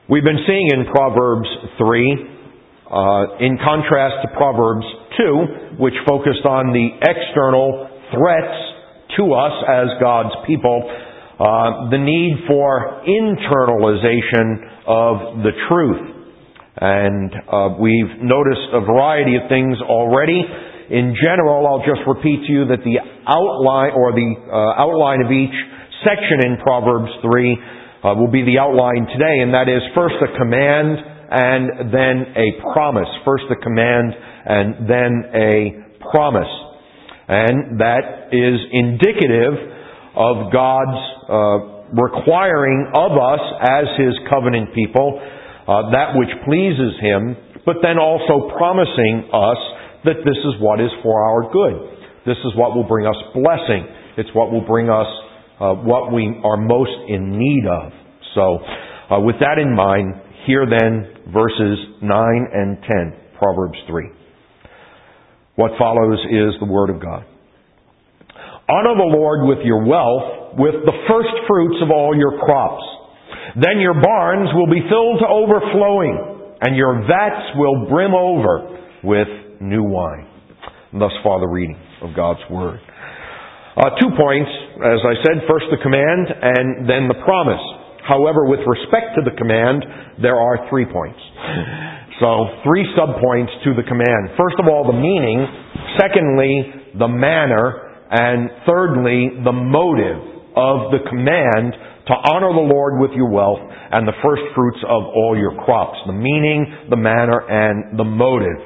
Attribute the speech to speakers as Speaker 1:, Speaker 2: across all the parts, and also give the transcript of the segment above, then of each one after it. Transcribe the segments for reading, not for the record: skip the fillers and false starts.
Speaker 1: We've been seeing in Proverbs 3, in contrast to Proverbs 2, which focused on the external threats to us as God's people, the need for internalization of the truth. And we've noticed a variety of things already. In general, I'll just repeat to you that the outline outline of each section in Proverbs 3 will be the outline today, and that is first a command and then a promise. First a command and then a promise. And that is indicative of God's requiring of us as His covenant people that which pleases Him, but then also promising us that this is what is for our good. This is what will bring us blessing. It's what will bring us what we are most in need of. So, with that in mind, here then verses 9 and 10, Proverbs 3. What follows is the Word of God. Honor the Lord with your wealth, with the first fruits of all your crops. Then your barns will be filled to overflowing, and your vats will brim over with new wine. And thus far the reading of God's Word. 2 points, as I said, first the command and then the promise. However, with respect to the command, there are 3 points. So, 3 subpoints to the command. First of all, the meaning. Secondly, the manner. And thirdly, the motive of the command to honor the Lord with your wealth and the first fruits of all your crops. The meaning, the manner, and the motive.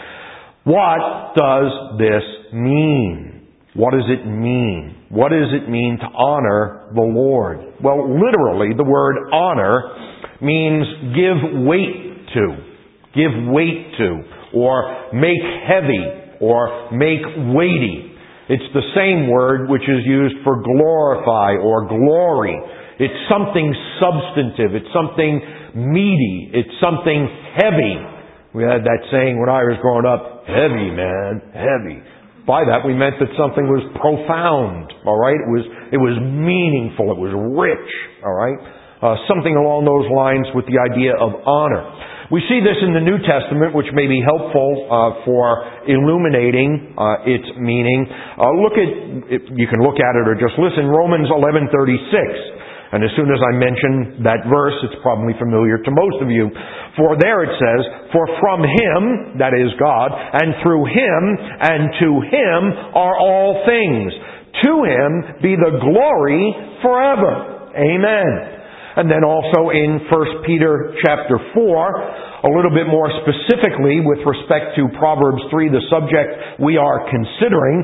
Speaker 1: What does this mean? What does it mean? What does it mean to honor the Lord? Well, literally, the word honor means give weight to. Give weight to. Or make heavy. Or make weighty. It's the same word which is used for glorify or glory. It's something substantive. It's something meaty. It's something heavy. We had that saying when I was growing up, heavy, man, heavy. By that we meant that something was profound, all right? It was meaningful, it was rich, all right? Something along those lines with the idea of honor. We see this in the New Testament, which may be helpful for illuminating its meaning. You can look at it or just listen, Romans 11:36. And as soon as I mention that verse, it's probably familiar to most of you. For there it says, for from Him, that is God, and through Him, and to Him are all things. To Him be the glory forever. Amen. And then also in 1 Peter chapter 4, a little bit more specifically with respect to Proverbs 3, the subject we are considering,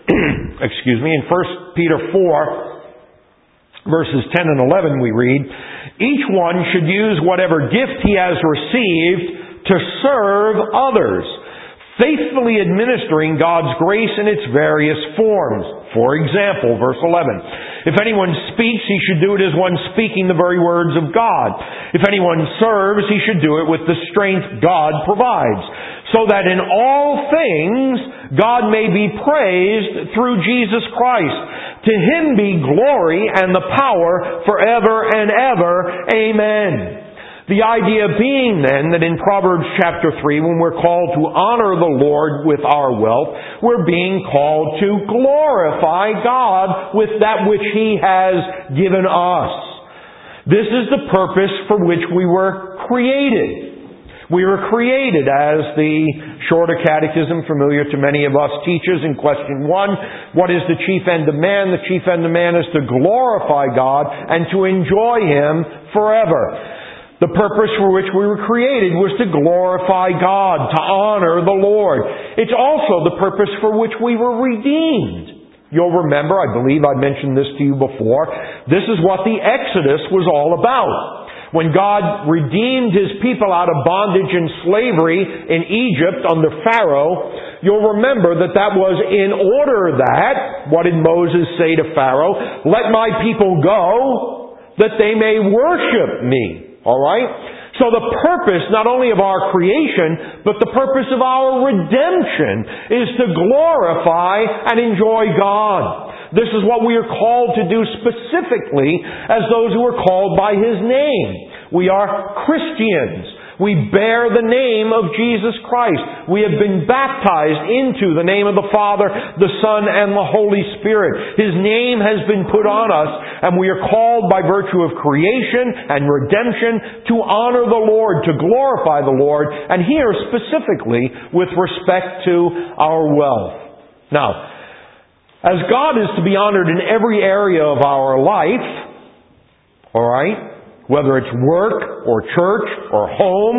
Speaker 1: in 1 Peter 4, verses 10 and 11 we read, each one should use whatever gift he has received to serve others, faithfully administering God's grace in its various forms. For example, verse 11, if anyone speaks, he should do it as one speaking the very words of God. If anyone serves, he should do it with the strength God provides, so that in all things God may be praised through Jesus Christ. To Him be glory and the power forever and ever. Amen. The idea being then that in Proverbs chapter 3, when we're called to honor the Lord with our wealth, we're being called to glorify God with that which He has given us. This is the purpose for which we were created. We were created, as the Shorter Catechism, familiar to many of us, teaches in question 1, what is the chief end of man? The chief end of man is to glorify God and to enjoy Him forever. The purpose for which we were created was to glorify God, to honor the Lord. It's also the purpose for which we were redeemed. You'll remember, I believe I mentioned this to you before, this is what the Exodus was all about. When God redeemed His people out of bondage and slavery in Egypt under Pharaoh, you'll remember that was in order that, what did Moses say to Pharaoh? Let my people go, that they may worship me. Alright? So the purpose not only of our creation, but the purpose of our redemption is to glorify and enjoy God. This is what we are called to do specifically as those who are called by His name. We are Christians. We bear the name of Jesus Christ. We have been baptized into the name of the Father, the Son, and the Holy Spirit. His name has been put on us, and we are called by virtue of creation and redemption to honor the Lord, to glorify the Lord, and here specifically with respect to our wealth. Now, as God is to be honored in every area of our life, alright, whether it's work or church or home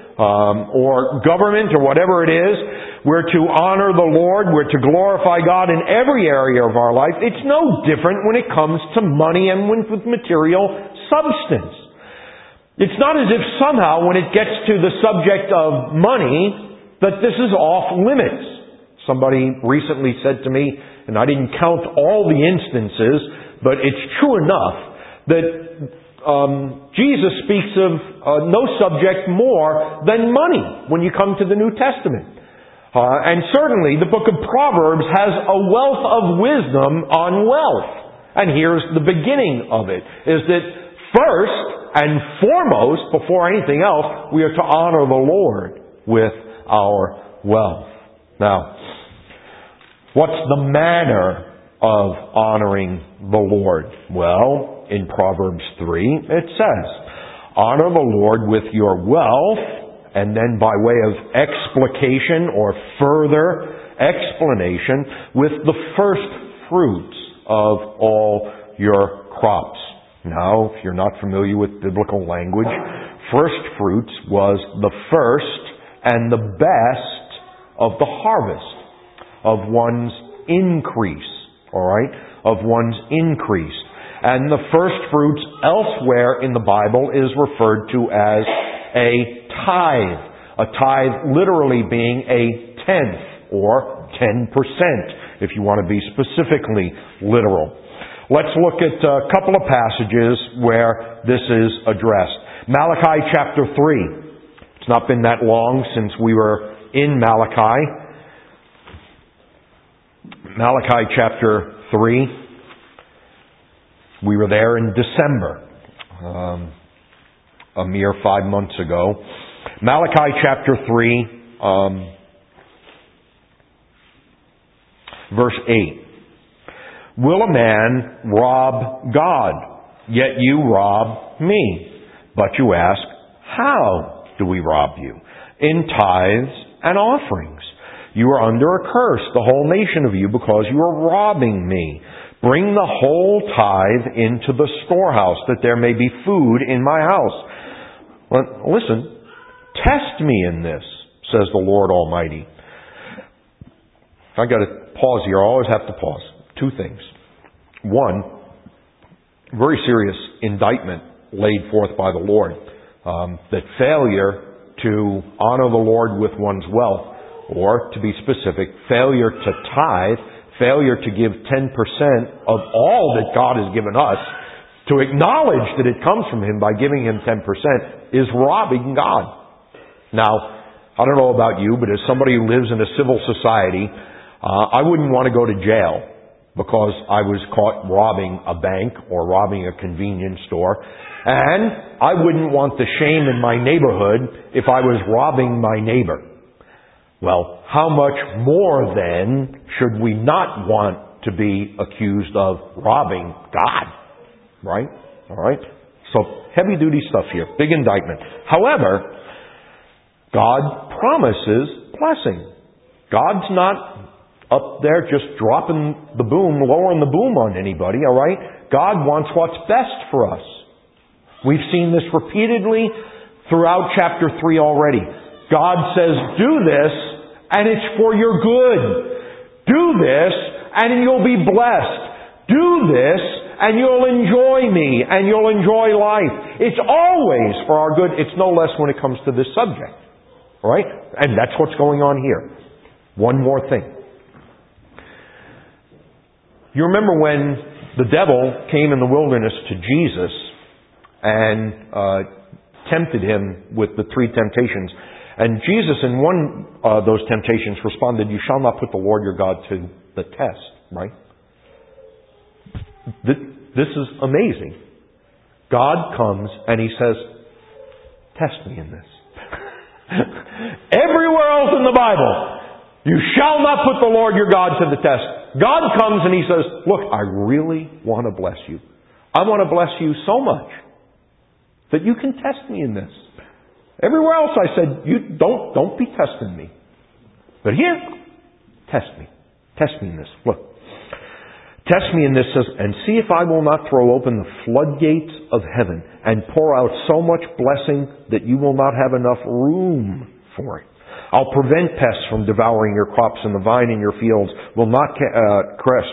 Speaker 1: or government or whatever it is, we're to honor the Lord, we're to glorify God in every area of our life. It's no different when it comes to money and with material substance. It's not as if somehow when it gets to the subject of money that this is off limits. Somebody recently said to me, and I didn't count all the instances, but it's true enough that Jesus speaks of no subject more than money when you come to the New Testament. And certainly the book of Proverbs has a wealth of wisdom on wealth. And here's the beginning of it, is that first and foremost, before anything else, we are to honor the Lord with our wealth. Now, what's the manner of honoring the Lord? Well, in Proverbs 3, it says, honor the Lord with your wealth, and then by way of explication or further explanation, with the first fruits of all your crops. Now, if you're not familiar with biblical language, first fruits was the first and the best of the harvest, of one's increase, alright? Of one's increase. And the first fruits elsewhere in the Bible is referred to as a tithe. A tithe literally being a tenth or 10%, if you want to be specifically literal. Let's look at a couple of passages where this is addressed. Malachi chapter 3. It's not been that long since we were in Malachi. Malachi chapter 3. We were there in December, a mere 5 months ago. Malachi chapter 3, verse 8. Will a man rob God? Yet you rob me. But you ask, how do we rob you? In tithes and offerings. You are under a curse, the whole nation of you, because you are robbing me. Bring the whole tithe into the storehouse, that there may be food in my house. Well, listen, test me in this, says the Lord Almighty. I got to pause here. I always have to pause. Two things. One, very serious indictment laid forth by the Lord, that failure to honor the Lord with one's wealth, or to be specific, failure to tithe, failure to give 10% of all that God has given us, to acknowledge that it comes from Him by giving Him 10%, is robbing God. Now, I don't know about you, but as somebody who lives in a civil society, I wouldn't want to go to jail because I was caught robbing a bank or robbing a convenience store. And I wouldn't want the shame in my neighborhood if I was robbing my neighbor. Well, how much more then should we not want to be accused of robbing God? Right? Alright? So, heavy duty stuff here. Big indictment. However, God promises blessing. God's not up there just dropping the boom, lowering the boom on anybody, alright? God wants what's best for us. We've seen this repeatedly throughout chapter 3 already. God says, do this, and it's for your good. Do this, and you'll be blessed. Do this, and you'll enjoy me, and you'll enjoy life. It's always for our good. It's no less when it comes to this subject. All right? And that's what's going on here. One more thing. You remember when the devil came in the wilderness to Jesus and tempted him with the 3 temptations. And Jesus, in one of those temptations, responded, you shall not put the Lord your God to the test. Right? This is amazing. God comes and He says, test me in this. Everywhere else in the Bible, you shall not put the Lord your God to the test. God comes and He says, look, I really want to bless you. I want to bless you so much that you can test me in this. Everywhere else I said, you don't be testing me. But here, test me. Test me in this. Look. Test me in this, and see if I will not throw open the floodgates of heaven and pour out so much blessing that you will not have enough room for it. I'll prevent pests from devouring your crops, and the vine in your fields will not cast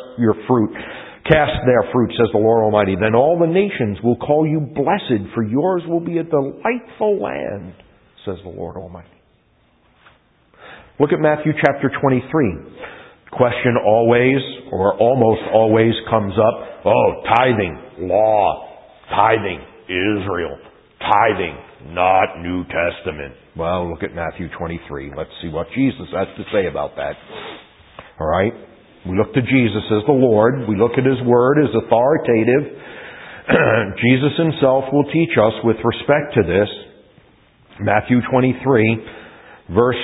Speaker 1: their fruit, says the Lord Almighty. Then all the nations will call you blessed, for yours will be a delightful land, says the Lord Almighty. Look at Matthew chapter 23. Question always, or almost always, comes up. Oh, tithing, law. Tithing, Israel. Tithing, not New Testament. Well, look at Matthew 23. Let's see what Jesus has to say about that. All right? We look to Jesus as the Lord. We look at His Word as authoritative. Jesus Himself will teach us with respect to this. Matthew 23, verse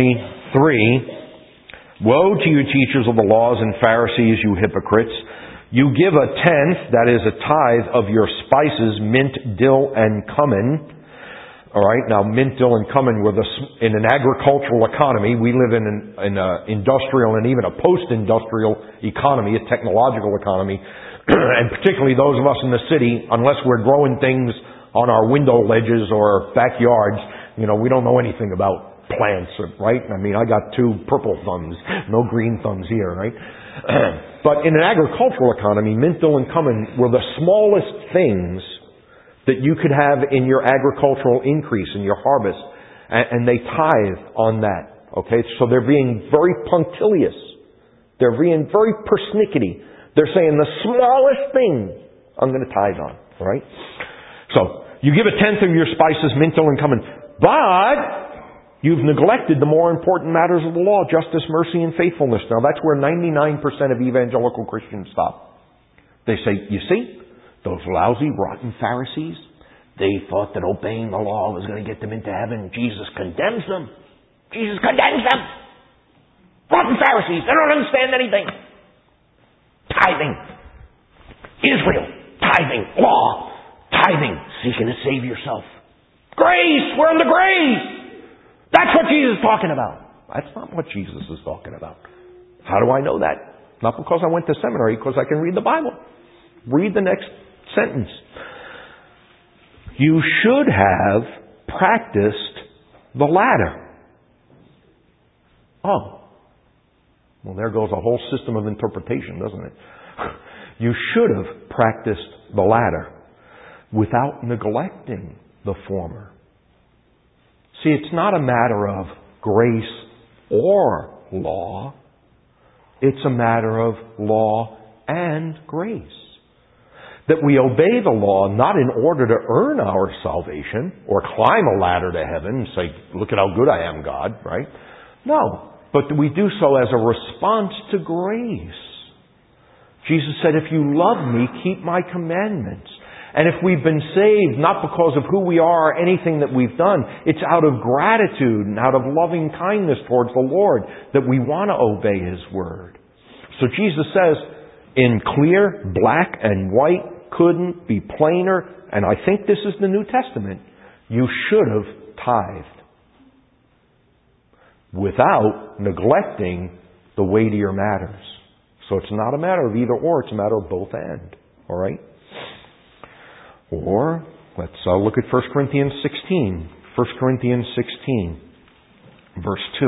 Speaker 1: 23. Woe to you, teachers of the laws and Pharisees, you hypocrites! You give a tenth, that is a tithe, of your spices, mint, dill, and cumin. All right, now mint, dill, and cumin were in an agricultural economy. We live in an industrial and even a post-industrial economy, a technological economy. And particularly those of us in the city, unless we're growing things on our window ledges or backyards, we don't know anything about plants, right? I mean, I got 2 purple thumbs, no green thumbs here, right? But in an agricultural economy, mint, dill, and cumin were the smallest things that you could have in your agricultural increase, in your harvest. And they tithe on that. Okay? So they're being very punctilious. They're being very persnickety. They're saying the smallest thing I'm going to tithe on. All right? So, you give a tenth of your spices, mint, dill, and cumin. But you've neglected the more important matters of the law, justice, mercy, and faithfulness. Now that's where 99% of evangelical Christians stop. They say, you see, those lousy, rotten Pharisees, they thought that obeying the law was going to get them into heaven. Jesus condemns them. Jesus condemns them. Rotten Pharisees, they don't understand anything. Tithing. Israel. Tithing. Law. Tithing. Seeking to save yourself. Grace. We're in the grace. That's what Jesus is talking about. That's not what Jesus is talking about. How do I know that? Not because I went to seminary, because I can read the Bible. Read the next sentence. You should have practiced the latter. Oh. Well, there goes a whole system of interpretation, doesn't it? You should have practiced the latter without neglecting the former. See, it's not a matter of grace or law. It's a matter of law and grace. That we obey the law not in order to earn our salvation or climb a ladder to heaven and say, look at how good I am, God, right? No, but we do so as a response to grace. Jesus said, if you love me, keep my commandments. And if we've been saved, not because of who we are or anything that we've done, it's out of gratitude and out of loving kindness towards the Lord that we want to obey His Word. So Jesus says, in clear, black and white, couldn't be plainer, and I think this is the New Testament, you should have tithed. Without neglecting the weightier matters. So it's not a matter of either or, it's a matter of both and. Alright? Or, let's look at 1 Corinthians 16. 1 Corinthians 16, verse 2.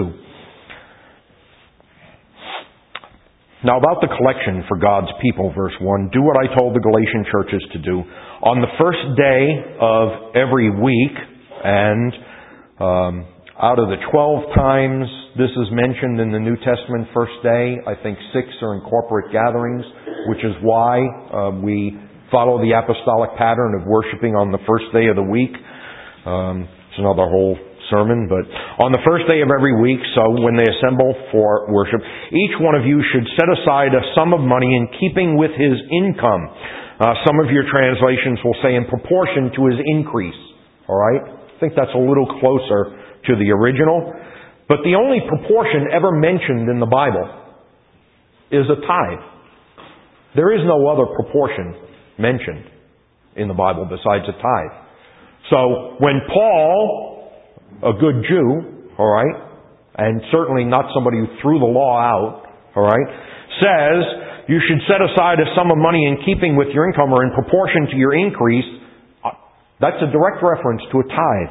Speaker 1: Now about the collection for God's people, verse 1. Do what I told the Galatian churches to do. On the first day of every week, and out of the 12 times this is mentioned in the New Testament, first day, I think 6 are in corporate gatherings, which is why we follow the apostolic pattern of worshiping on the first day of the week. It's another whole sermon, but on the first day of every week, so when they assemble for worship, each one of you should set aside a sum of money in keeping with his income. Some of your translations will say in proportion to his increase. All right? I think that's a little closer to the original. But the only proportion ever mentioned in the Bible is a tithe. There is no other proportion mentioned in the Bible besides a tithe. So when Paul, a good Jew, all right, and certainly not somebody who threw the law out, all right, says you should set aside a sum of money in keeping with your income or in proportion to your increase, that's a direct reference to a tithe.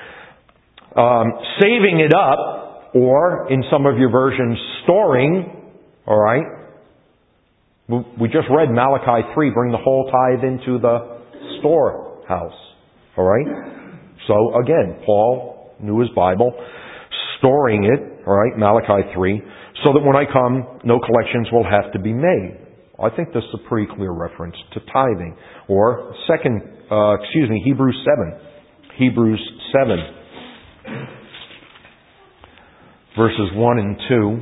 Speaker 1: Saving it up, or in some of your versions, storing, all right. We just read Malachi 3, bring the whole tithe into the storehouse, all right. So again, Paul knew his Bible, storing it, all right, Malachi 3, so that when I come, no collections will have to be made. I think this is a pretty clear reference to tithing. Or Hebrews 7. Hebrews 7. Verses 1 and 2.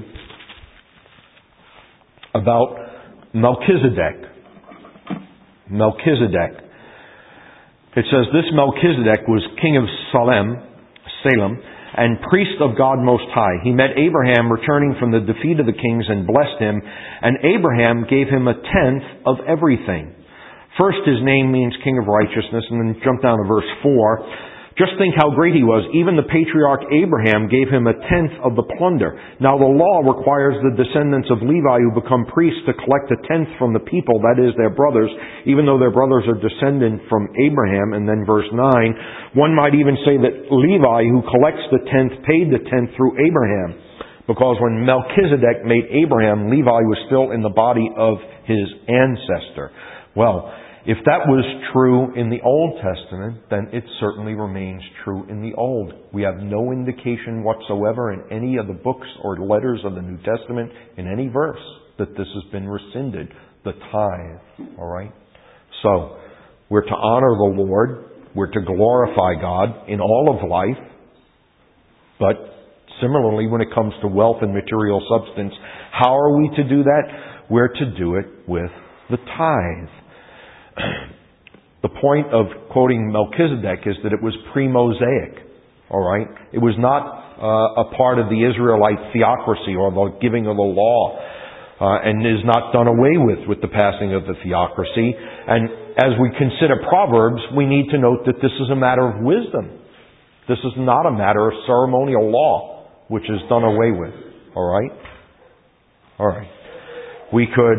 Speaker 1: About Melchizedek. Melchizedek. It says, this Melchizedek was king of Salem, and priest of God Most High. He met Abraham returning from the defeat of the kings and blessed him, and Abraham gave him a tenth of everything. First, his name means King of Righteousness, and then jump down to verse 4. Just think how great he was. Even the patriarch Abraham gave him a tenth of the plunder. Now the law requires the descendants of Levi who become priests to collect a tenth from the people, that is, their brothers, even though their brothers are descended from Abraham. And then verse 9, one might even say that Levi, who collects the tenth, paid the tenth through Abraham. Because when Melchizedek made Abraham, Levi was still in the body of his ancestor. Well, if that was true in the Old Testament, then it certainly remains true in the Old. We have no indication whatsoever in any of the books or letters of the New Testament, in any verse, that this has been rescinded. The tithe. All right? So, we're to honor the Lord. We're to glorify God in all of life. But similarly, when it comes to wealth and material substance, how are we to do that? We're to do it with the tithe. The point of quoting Melchizedek is that it was pre-Mosaic. All right? It was not a part of the Israelite theocracy or the giving of the law, and is not done away with the passing of the theocracy. And as we consider Proverbs, we need to note that this is a matter of wisdom. This is not a matter of ceremonial law, which is done away with. All right? All right. We could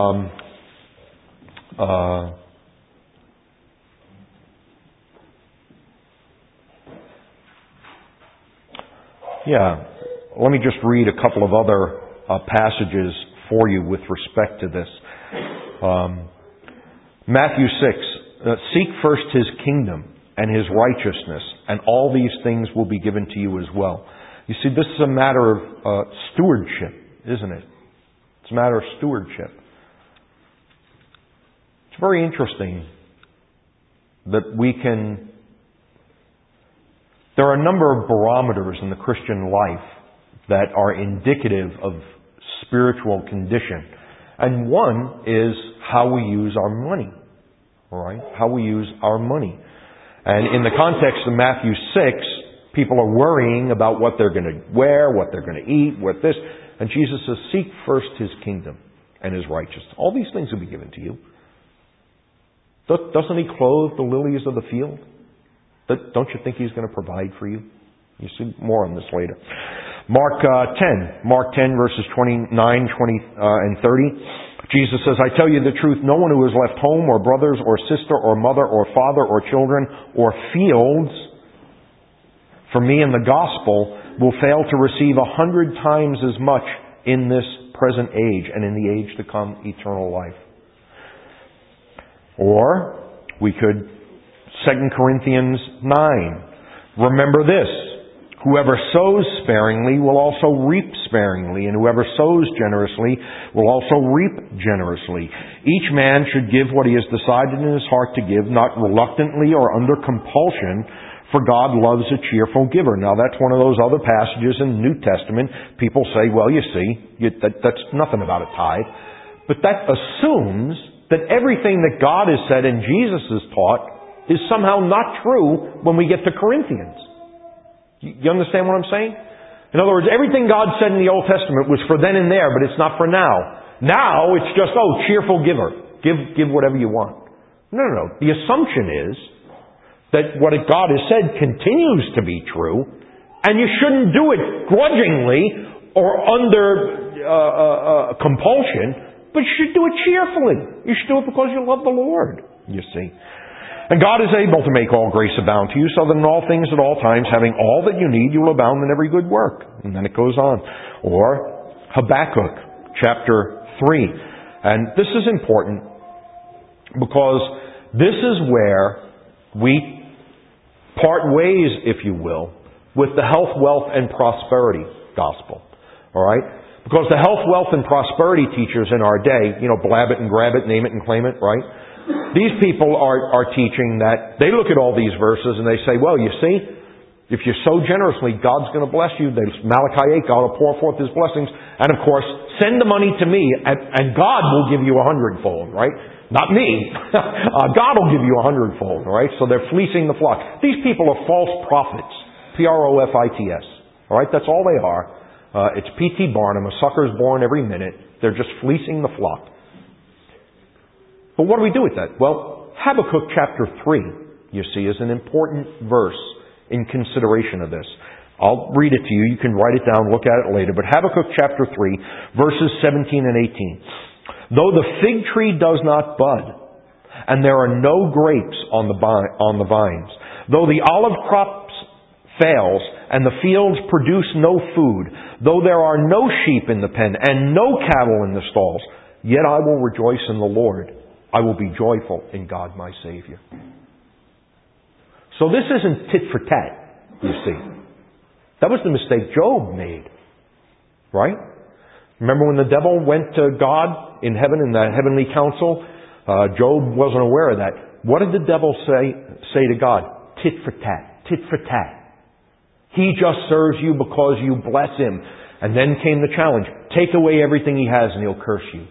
Speaker 1: let me just read a couple of other passages for you with respect to this. Matthew 6, seek first His kingdom and His righteousness, and all these things will be given to you as well. You see, this is a matter of stewardship, isn't it? It's a matter of stewardship. It's very interesting that there are a number of barometers in the Christian life that are indicative of spiritual condition. And one is how we use our money. All right? How we use our money. And in the context of Matthew 6, people are worrying about what they're going to wear, what they're going to eat, what this. And Jesus says, seek first His kingdom and His righteousness. All these things will be given to you. Doesn't He clothe the lilies of the field? Don't you think He's going to provide for you? You see more on this later. Mark 10 verses 29, 20, and 30. Jesus says, I tell you the truth, no one who has left home or brothers or sister or mother or father or children or fields for me in the gospel will fail to receive 100 times as much in this present age and in the age to come, eternal life. Or we could 2 Corinthians 9. Remember this, whoever sows sparingly will also reap sparingly, and whoever sows generously will also reap generously. Each man should give what he has decided in his heart to give, not reluctantly or under compulsion, for God loves a cheerful giver. Now that's one of those other passages in the New Testament. People say, well, you see, that's nothing about a tithe. But that assumes that everything that God has said and Jesus has taught is somehow not true when we get to Corinthians. You understand what I'm saying? In other words, everything God said in the Old Testament was for then and there, but it's not for now. Now it's just, cheerful giver. Give whatever you want. No. The assumption is that what God has said continues to be true, and you shouldn't do it grudgingly or under compulsion, but you should do it cheerfully. You should do it because you love the Lord, you see. And God is able to make all grace abound to you, so that in all things at all times, having all that you need, you will abound in every good work. And then it goes on. Or Habakkuk, chapter 3. And this is important because this is where we part ways, if you will, with the health, wealth, and prosperity gospel. All right? Because the health, wealth, and prosperity teachers in our day, blab it and grab it, name it and claim it, right? These people are teaching that they look at all these verses and they say, well, you see, if you sow generously, God's going to bless you. Malachi 8, God will pour forth His blessings. And of course, send the money to me and God will give you 100-fold, right? Not me. God will give you 100-fold, all right? So they're fleecing the flock. These people are false prophets. Profits. All right? That's all they are. It's P.T. Barnum. A sucker's born every minute. They're just fleecing the flock. But what do we do with that? Well, Habakkuk chapter 3, you see, is an important verse in consideration of this. I'll read it to you. You can write it down, look at it later. But Habakkuk chapter 3, verses 17 and 18. Though the fig tree does not bud, and there are no grapes on the vines, though the olive crops fails, and the fields produce no food, though there are no sheep in the pen, and no cattle in the stalls, yet I will rejoice in the Lord. I will be joyful in God my Savior. So this isn't tit for tat, you see. That was the mistake Job made. Right? Remember when the devil went to God in heaven in the heavenly council? Job wasn't aware of that. What did the devil say to God? Tit for tat. Tit for tat. He just serves you because you bless him. And then came the challenge. Take away everything he has and he'll curse you.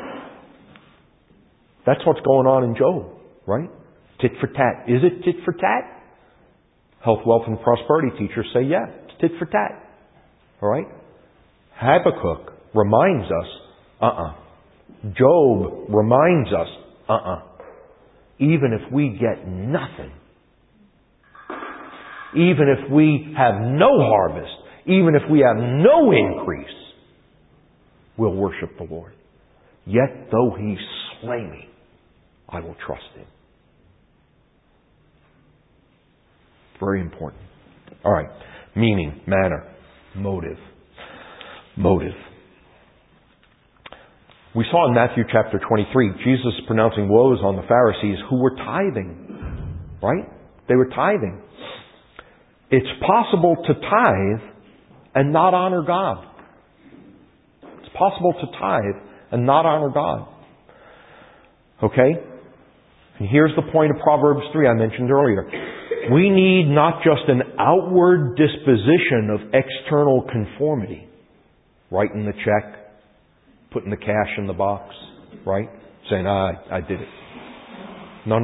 Speaker 1: That's what's going on in Job, right? Tit for tat. Is it tit for tat? Health, wealth, and prosperity teachers say, yeah, it's tit for tat. All right? Habakkuk reminds us, Job reminds us, even if we get nothing, even if we have no harvest, even if we have no increase, we'll worship the Lord. Yet though he slay me, I will trust him. Very important. All right. Meaning, manner, motive. Motive. We saw in Matthew chapter 23, Jesus pronouncing woes on the Pharisees who were tithing. Right? They were tithing. It's possible to tithe and not honor God. It's possible to tithe and not honor God. Okay? And here's the point of Proverbs 3 I mentioned earlier. We need not just an outward disposition of external conformity. Writing the check, putting the cash in the box, right? Saying, I did it. No.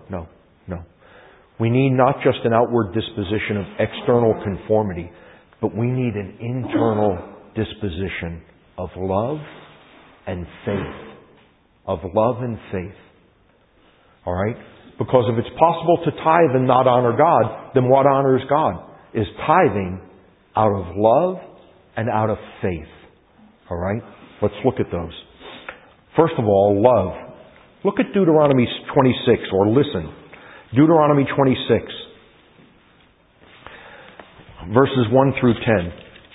Speaker 1: We need not just an outward disposition of external conformity, but we need an internal disposition of love and faith. Of love and faith. All right? Because if it's possible to tithe and not honor God, then what honors God? Is tithing out of love and out of faith. All right? Let's look at those. First of all, love. Look at Deuteronomy 26, or listen. Deuteronomy 26, verses 1 through 10.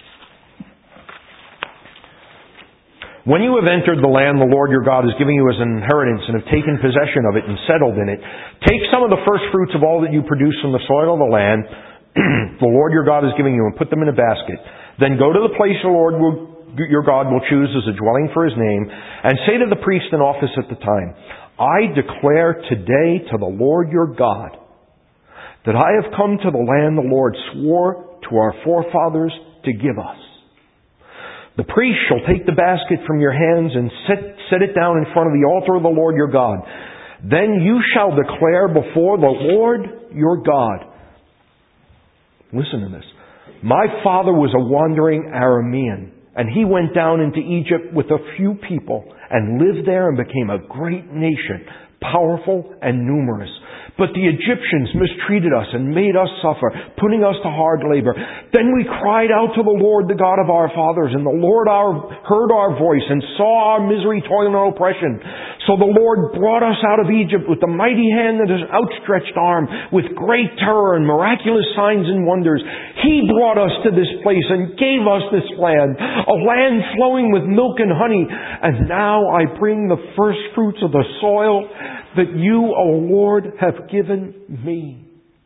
Speaker 1: When you have entered the land the Lord your God is giving you as an inheritance and have taken possession of it and settled in it, take some of the first fruits of all that you produce from the soil of the land the Lord your God is giving you and put them in a basket. Then go to the place the Lord your God will choose as a dwelling for his name and say to the priest in office at the time, I declare today to the Lord your God that I have come to the land the Lord swore to our forefathers to give us. The priest shall take the basket from your hands and set it down in front of the altar of the Lord your God. Then you shall declare before the Lord your God. Listen to this. My father was a wandering Aramean, and he went down into Egypt with a few people and lived there and became a great nation, powerful and numerous. But the Egyptians mistreated us and made us suffer, putting us to hard labor. Then we cried out to the Lord, the God of our fathers, and the Lord heard our voice and saw our misery, toil, and oppression. So the Lord brought us out of Egypt with the mighty hand and his outstretched arm, with great terror and miraculous signs and wonders. He brought us to this place and gave us this land, a land flowing with milk and honey. And now I bring the first fruits of the soil that you, O Lord, have given me.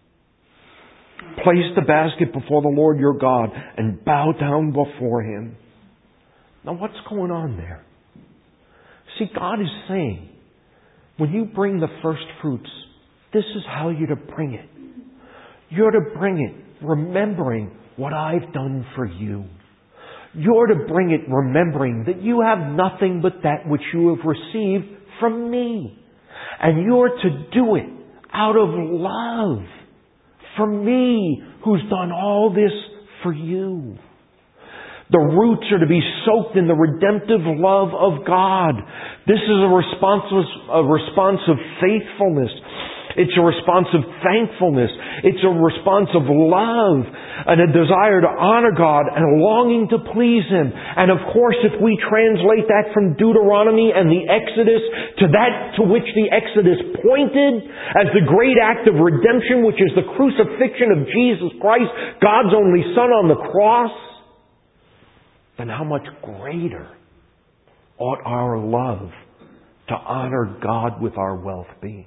Speaker 1: Place the basket before the Lord your God and bow down before Him. Now what's going on there? See, God is saying, when you bring the first fruits, this is how you're to bring it. You're to bring it remembering what I've done for you. You're to bring it remembering that you have nothing but that which you have received from me. And you're to do it out of love for me, who's done all this for you. The roots are to be soaked in the redemptive love of God. This is a response of faithfulness. It's a response of thankfulness. It's a response of love and a desire to honor God and a longing to please Him. And of course, if we translate that from Deuteronomy and the Exodus to that to which the Exodus pointed as the great act of redemption, which is the crucifixion of Jesus Christ, God's only Son on the cross, then how much greater ought our love to honor God with our wealth be?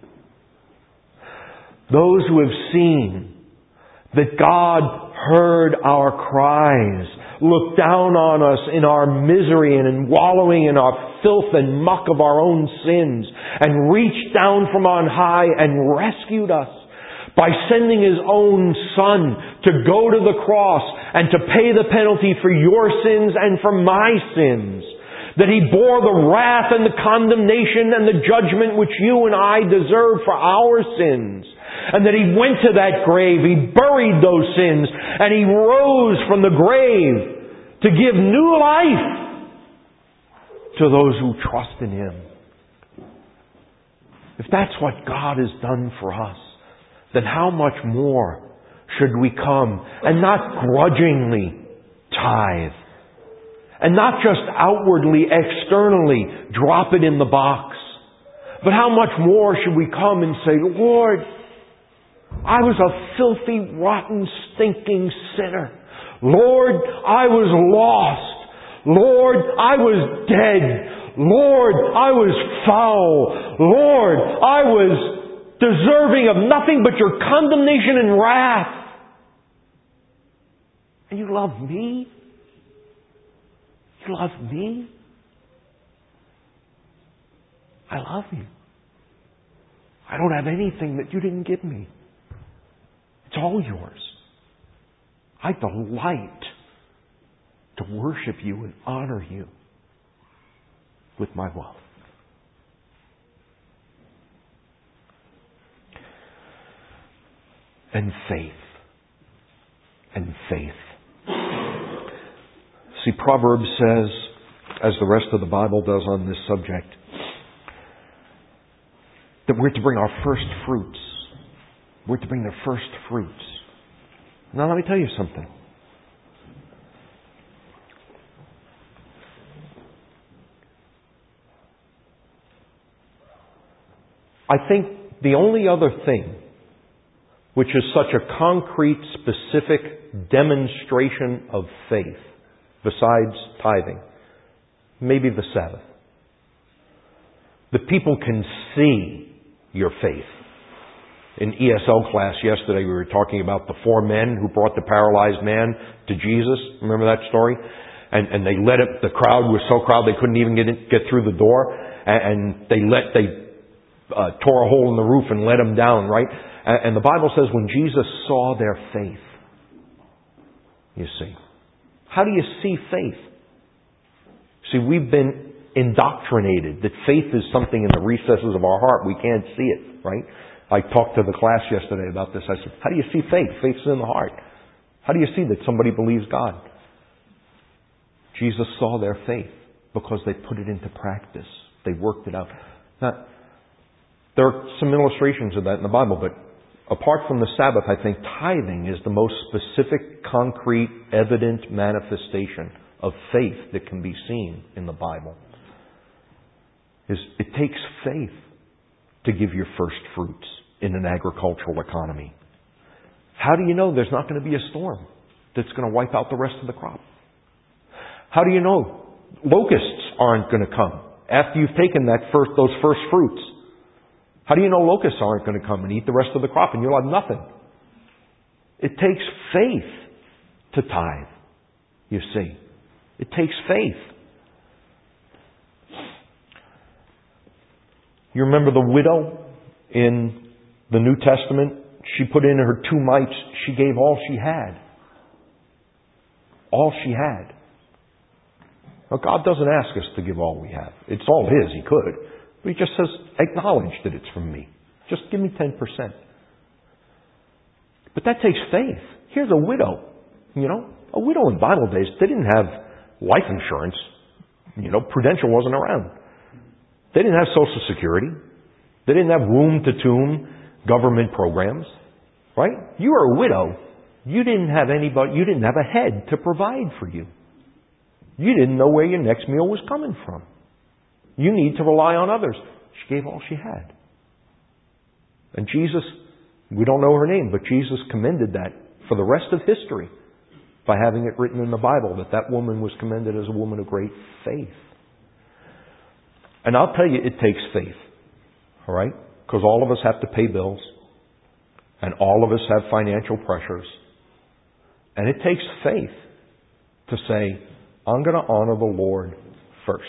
Speaker 1: Those who have seen that God heard our cries, looked down on us in our misery and in wallowing in our filth and muck of our own sins, and reached down from on high and rescued us by sending His own Son to go to the cross and to pay the penalty for your sins and for my sins. That He bore the wrath and the condemnation and the judgment which you and I deserve for our sins. And that He went to that grave, He buried those sins, and He rose from the grave to give new life to those who trust in Him. If that's what God has done for us, then how much more should we come and not grudgingly tithe? And not just outwardly, externally drop it in the box. But how much more should we come and say, Lord, I was a filthy, rotten, stinking sinner. Lord, I was lost. Lord, I was dead. Lord, I was foul. Lord, I was deserving of nothing but your condemnation and wrath. And you love me? You love me? I love you. I don't have anything that you didn't give me. It's all yours. I delight to worship you and honor you with my wealth. And faith. And faith. See, Proverbs says, as the rest of the Bible does on this subject, that we're to bring our first fruits. We're to bring their first fruits. Now let me tell you something. I think the only other thing which is such a concrete, specific demonstration of faith, besides tithing, maybe the Sabbath. The people can see your faith. In ESL class yesterday, we were talking about the 4 men who brought the paralyzed man to Jesus. Remember that story? And they let it. The crowd was so crowded they couldn't even get through the door. And they tore a hole in the roof and let him down. Right? And the Bible says when Jesus saw their faith, you see. How do you see faith? See, we've been indoctrinated, that faith is something in the recesses of our heart. We can't see it, right? I talked to the class yesterday about this. I said, how do you see faith? Faith's in the heart. How do you see that somebody believes God? Jesus saw their faith because they put it into practice. They worked it out. Now, there are some illustrations of that in the Bible, but apart from the Sabbath, I think tithing is the most specific, concrete, evident manifestation of faith that can be seen in the Bible. It takes faith to give your first fruits in an agricultural economy. How do you know there's not going to be a storm that's going to wipe out the rest of the crop? How do you know locusts aren't going to come after you've taken those first fruits? How do you know locusts aren't going to come and eat the rest of the crop and you'll have nothing? It takes faith to tithe, you see. It takes faith. You remember the widow in the New Testament? She put in her 2 mites. She gave all she had. All she had. Now, God doesn't ask us to give all we have. It's all His. He could. But He just says, acknowledge that it's from me. Just give me 10%. But that takes faith. Here's a widow. A widow in Bible days, they didn't have life insurance. Prudential wasn't around. They didn't have Social Security. They didn't have womb-to-tomb government programs. Right? You were a widow. You didn't have anybody, you didn't have a head to provide for you. You didn't know where your next meal was coming from. You need to rely on others. She gave all she had. And Jesus, we don't know her name, but Jesus commended that for the rest of history by having it written in the Bible that woman was commended as a woman of great faith. And I'll tell you, it takes faith. All right? Because all of us have to pay bills. And all of us have financial pressures. And it takes faith to say, I'm going to honor the Lord first.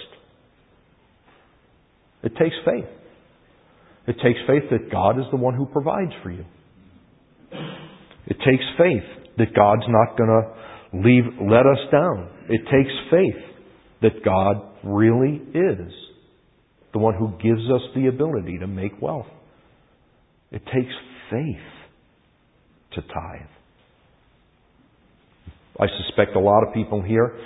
Speaker 1: It takes faith. It takes faith that God is the one who provides for you. It takes faith that God's not going to let us down. It takes faith that God really is the one who gives us the ability to make wealth. It takes faith to tithe. I suspect a lot of people here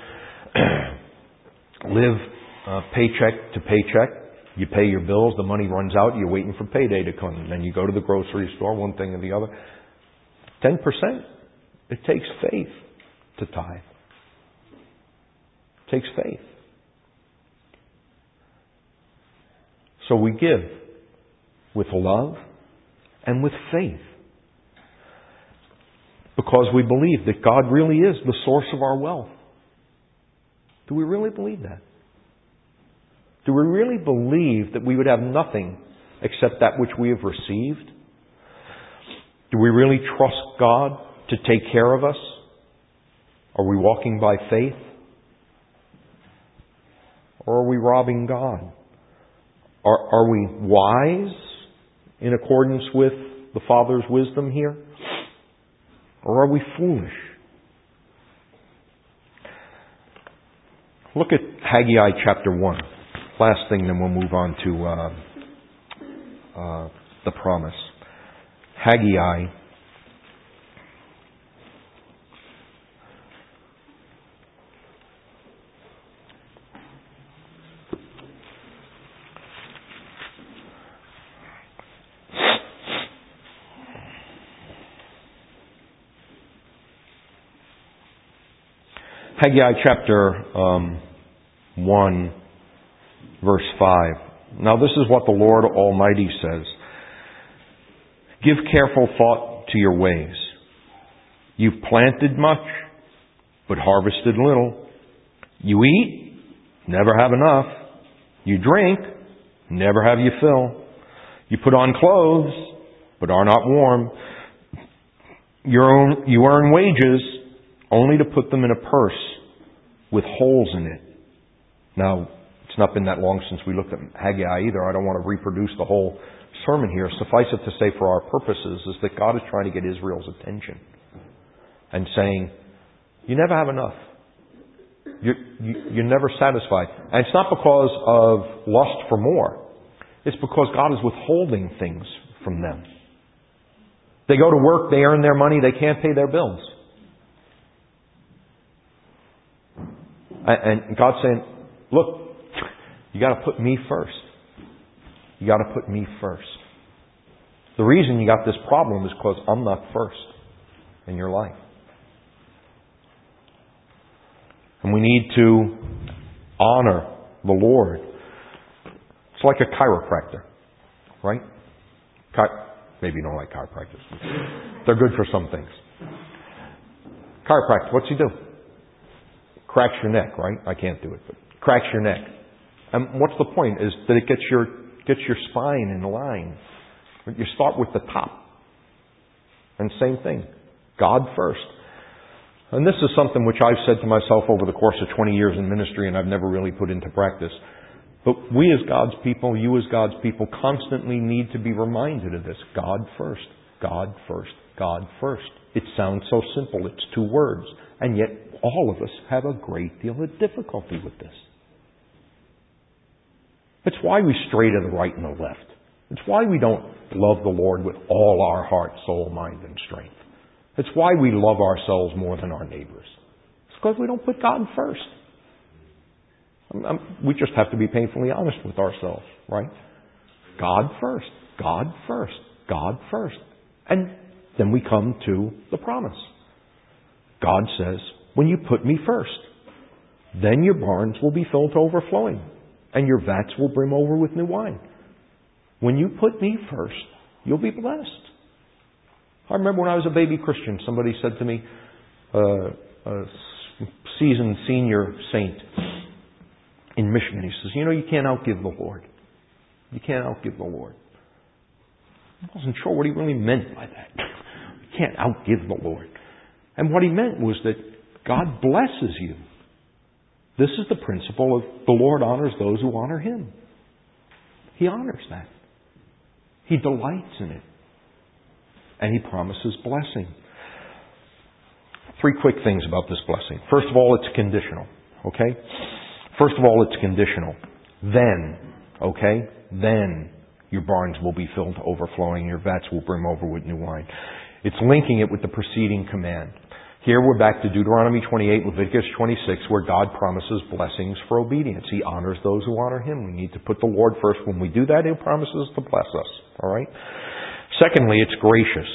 Speaker 1: live paycheck to paycheck. You pay your bills, the money runs out, you're waiting for payday to come. And then you go to the grocery store, one thing and the other. 10%. It takes faith to tithe. It takes faith. So we give with love and with faith. Because we believe that God really is the source of our wealth. Do we really believe that? Do we really believe that we would have nothing except that which we have received? Do we really trust God to take care of us? Are we walking by faith? Or are we robbing God? Are we wise in accordance with the Father's wisdom here? Or are we foolish? Look at Haggai chapter 1. Last thing, then we'll move on to the promise. Haggai chapter 1, verse 5. Now this is what the Lord Almighty says. Give careful thought to your ways. You've planted much, but harvested little. You eat, never have enough. You drink, never have you fill. You put on clothes, but are not warm. You earn wages, only to put them in a purse with holes in it. Now, it's not been that long since we looked at Haggai either. I don't want to reproduce the whole sermon here. Suffice it to say, for our purposes, is that God is trying to get Israel's attention and saying, you never have enough. You're never satisfied. And it's not because of lust for more. It's because God is withholding things from them. They go to work, they earn their money, they can't pay their bills. And God's saying, look, you got to put me first. You got to put me first. The reason you got this problem is because I'm not first in your life. And we need to honor the Lord. It's like a chiropractor, right? Maybe you don't like chiropractors. They're good for some things. Chiropractor, what's he do? Cracks your neck, right? I can't do it, but cracks your neck. And what's the point? Is that it gets your spine in line. You start with the top. And same thing. God first. And this is something which I've said to myself over the course of 20 years in ministry and I've never really put into practice. But we as God's people, you as God's people, constantly need to be reminded of this. God first. God first. God first. It sounds so simple. It's 2 words. And yet all of us have a great deal of difficulty with this. It's why we stray to the right and the left. It's why we don't love the Lord with all our heart, soul, mind, and strength. It's why we love ourselves more than our neighbors. It's because we don't put God first. We just have to be painfully honest with ourselves, right? God first. God first. God first. And then we come to the promise. God says, when you put me first, then your barns will be filled to overflowing, and your vats will brim over with new wine. When you put me first, you'll be blessed. I remember when I was a baby Christian, somebody said to me, a seasoned senior saint in mission, he says, you can't outgive the Lord. You can't outgive the Lord. I wasn't sure what he really meant by that. You can't outgive the Lord. And what he meant was that God blesses you. This is the principle of the Lord honors those who honor Him. He honors that. He delights in it. And He promises blessing. 3 quick things about this blessing. First of all, it's conditional. Okay? First of all, it's conditional. Then, okay? Then your barns will be filled to overflowing, your vats will brim over with new wine. It's linking it with the preceding command. Here we're back to Deuteronomy 28, Leviticus 26, where God promises blessings for obedience. He honors those who honor Him. We need to put the Lord first. When we do that, He promises to bless us. All right? Secondly, it's gracious.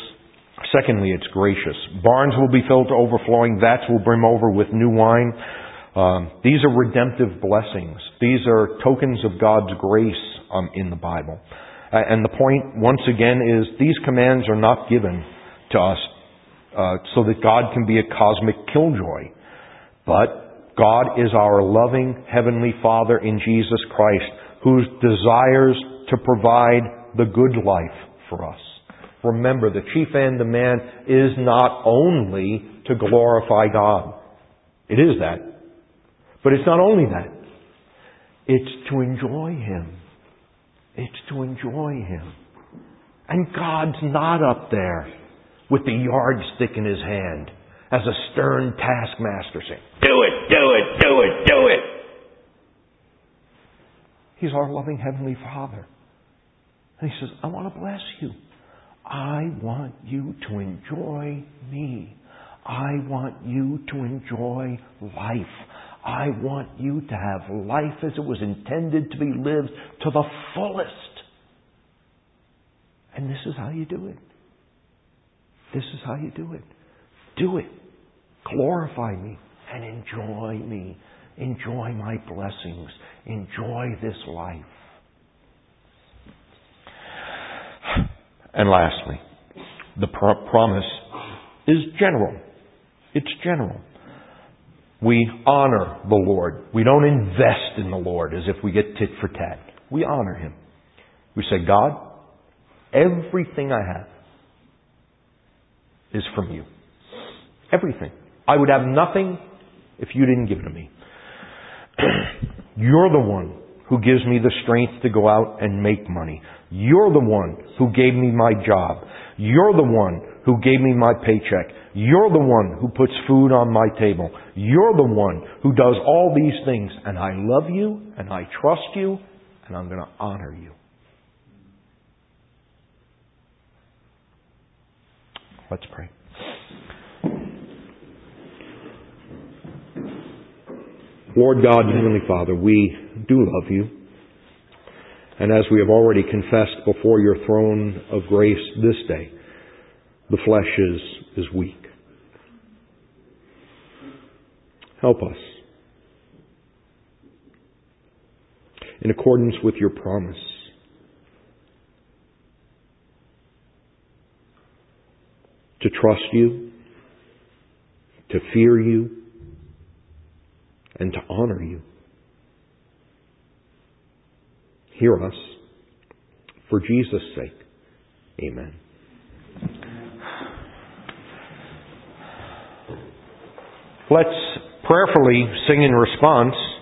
Speaker 1: Barns will be filled to overflowing. Vats will brim over with new wine. These are redemptive blessings. These are tokens of God's grace in the Bible. And the point, once again, is these commands are not given to us so that God can be a cosmic killjoy. But God is our loving Heavenly Father in Jesus Christ, who desires to provide the good life for us. Remember, the chief end of man is not only to glorify God. It is that. But it's not only that. It's to enjoy Him. It's to enjoy Him. And God's not up there with the yardstick in His hand as a stern taskmaster saying, do it, do it, do it, do it. He's our loving Heavenly Father. And He says, I want to bless you. I want you to enjoy me. I want you to enjoy life. I want you to have life as it was intended to be lived to the fullest. And this is how you do it. This is how you do it. Do it. Glorify me and enjoy me. Enjoy my blessings. Enjoy this life. And lastly, the promise is general. It's general. We honor the Lord. We don't invest in the Lord as if we get tit for tat. We honor Him. We say, God, everything I have is from you. Everything. I would have nothing if you didn't give it to me. You're the one who gives me the strength to go out and make money. You're the one who gave me my job. You're the one who gave me my paycheck. You're the one who puts food on my table. You're the one who does all these things. And I love you, and I trust you, and I'm going to honor you. Let's pray. Lord God and Heavenly Father, we do love you. And as we have already confessed before your throne of grace this day, the flesh is weak. Help us, in accordance with your promise, to trust you, to fear you, and to honor you. Hear us. For Jesus' sake. Amen. Let's prayerfully sing in response